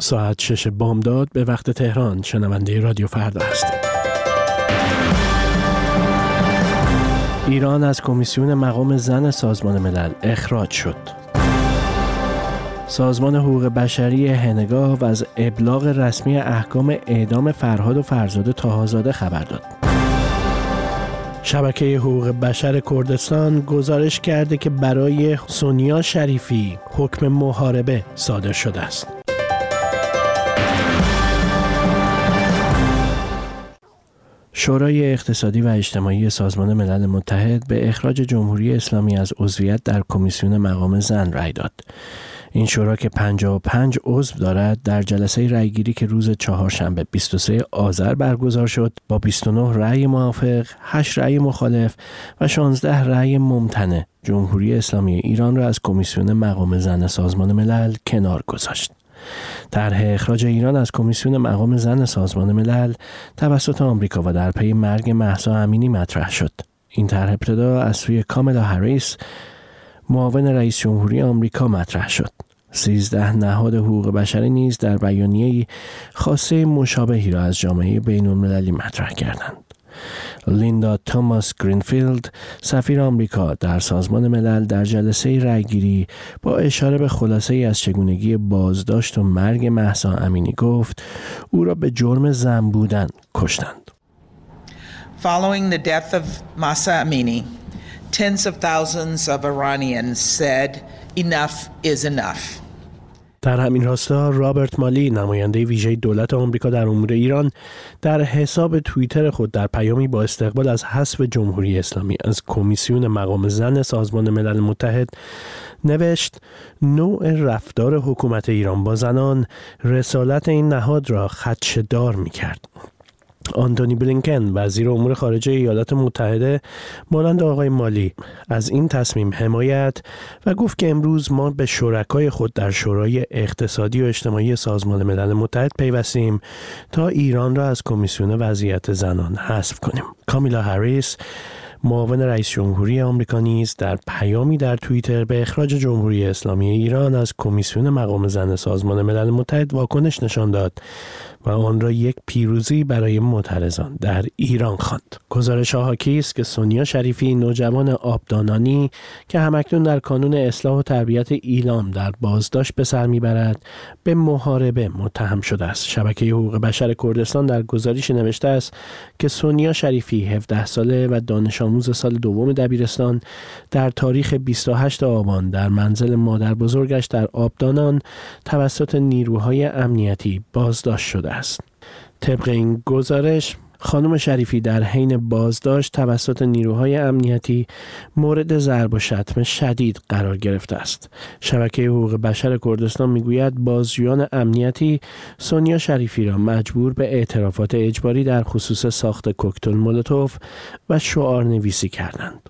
ساعت 6 بامداد به وقت تهران. شنونده رادیو فردا هستید. ایران از کمیسیون مقام زن سازمان ملل اخراج شد. سازمان حقوق بشری هنگاو از ابلاغ رسمی احکام اعدام فرهاد و فرزاد طاهازاده خبر داد. شبکه حقوق بشر کردستان گزارش کرده که برای سونیا شریفی حکم محاربه صادر شده است. شورای اقتصادی و اجتماعی سازمان ملل متحد به اخراج جمهوری اسلامی از عضویت در کمیسیون مقام زن رأی داد. این شورا که 55 عضو دارد در جلسه رأیگیری که روز چهارشنبه 23 آذر برگزار شد با 29 رأی موافق، 8 رأی مخالف و 16 رأی ممتنع جمهوری اسلامی ایران را از کمیسیون مقام زن سازمان ملل کنار گذاشت. طرح اخراج ایران از کمیسیون مقام زن سازمان ملل توسط آمریکا و در پی مرگ مهسا امینی مطرح شد. این طرح ابتدا از سوی کامالا هریس، معاون رئیس جمهوری آمریکا مطرح شد. 13 نهاد حقوق بشری نیز در بیانیه‌ای خواسته مشابهی را از جامعه بین‌المللی مطرح کردند. لیندا توماس گرینفیلد، سفیر آمریکا در سازمان ملل، در جلسه رأیگیری با اشاره به خلاصه‌ای از چگونگی بازداشت و مرگ مهسا امینی گفت او را به جرم زن بودن کشتند. Following the death of Mahsa Amini, tens of thousands of Iranians said enough is enough. در همین راستا رابرت مالی، نماینده ویژه دولت آمریکا در امور ایران، در حساب توییتر خود در پیامی با استقبال از حذف جمهوری اسلامی از کمیسیون مقام زن سازمان ملل متحد نوشت: نوع رفتار حکومت ایران با زنان رسالت این نهاد را خدشه‌دار می‌کرد. آنتونی بلینکن، وزیر امور خارجه ایالات متحده، مانند آقای مالی از این تصمیم حمایت و گفت که امروز ما به شرکای خود در شورای اقتصادی و اجتماعی سازمان ملل متحد پیوستیم تا ایران را از کمیسیون وضعیت زنان حذف کنیم. کامیلا هریس، معاون رئیس جمهوری آمریکا نیز در پیامی در توییتر به اخراج جمهوری اسلامی ایران از کمیسیون مقام زن سازمان ملل متحد واکنش نشان داد و آن را یک پیروزی برای معترضان در ایران خواند. گزارش حاکی است که سونیا شریفی، نوجوان آبدانانی که همکنون در کانون اصلاح و تربیت ایلام در بازداشت به سر میبرد، به محاربه متهم شده است. شبکه حقوق بشر کردستان در گزارش نوشته است که سونیا شریفی 17 ساله و دانش آموز سال دوم دبیرستان در تاریخ 28 آبان در منزل مادر بزرگش در آبدانان توسط نیروهای امنیتی بازداشت شده است. طبق این گزارش، خانم شریفی در حین بازداشت توسط نیروهای امنیتی مورد ضرب و شتم شدید قرار گرفته است. شبکه حقوق بشر کردستان میگوید بازجویان امنیتی سونیا شریفی را مجبور به اعترافات اجباری در خصوص ساخت کوکتل مولوتوف و شعار نویسی کردند.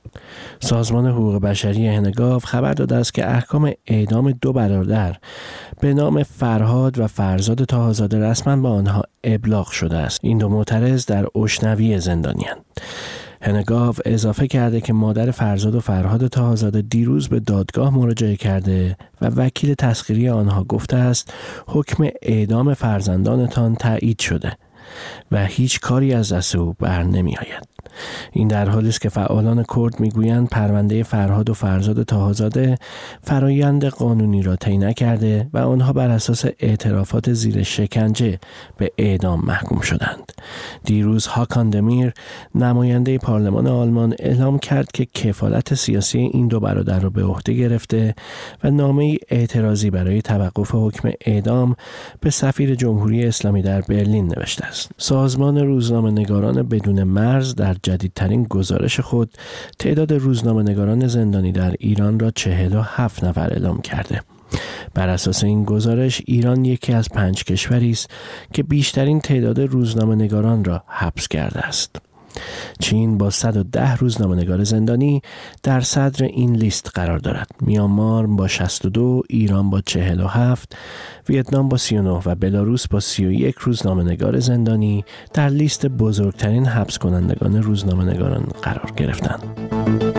سازمان حقوق بشری هنگاو خبر داده است که احکام اعدام 2 برادر به نام فرهاد و فرزاد طاهازاده رسما به آنها ابلاغ شده است. این 2 معترض در اشنوی زندانی‌اند. هنگاو اضافه کرده که مادر فرزاد و فرهاد طاهازاده دیروز به دادگاه مراجعه کرده و وکیل تسخیری آنها گفته است حکم اعدام فرزندانتان تایید شده و هیچ کاری از دست او بر نمی آید. این در حالی است که فعالان کرد میگویند پرونده فرهاد و فرزاد طاهازاده فرایند قانونی را طی نکرده و آنها بر اساس اعترافات زیر شکنجه به اعدام محکوم شدند. دیروز هاکان دمیر، نماینده پارلمان آلمان، اعلام کرد که کفالت سیاسی این 2 برادر را به عهده گرفته و نامه‌ای اعتراضی برای توقف حکم اعدام به سفیر جمهوری اسلامی در برلین نوشته است. سازمان روزنامه‌نگاران بدون مرز در جدیدترین گزارش خود تعداد روزنامه‌نگاران زندانی در ایران را 47 نفر اعلام کرده. بر اساس این گزارش ایران یکی از 5 کشوری است که بیشترین تعداد روزنامه‌نگاران را حبس کرده است. چین با 110 روزنامه‌نگار زندانی در صدر این لیست قرار دارد. میانمار با 62، ایران با 47، ویتنام با 39 و بلاروس با 31 روزنامه‌نگار زندانی در لیست بزرگترین حبس کنندگان روزنامه‌نگاران قرار گرفتند.